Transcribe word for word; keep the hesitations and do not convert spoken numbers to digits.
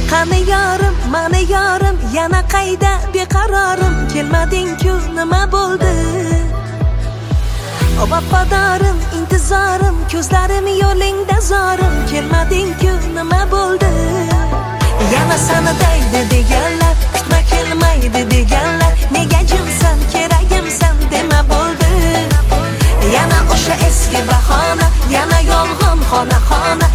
Qani yorim, mani yorim, yana qayda beqarorim, kelmading-ku nima bo'ldi? O vafadorim, intizorim, ko'zlarim yo'lingda zorim, kelmading-ku nima bo'ldi? Yana seni deydi deganlar, kutma kelmaydi deganlar, nega jimsan, keragimsan dema bo'ldi. Yana o'sha eski bahona, yana yolg'on xona xona,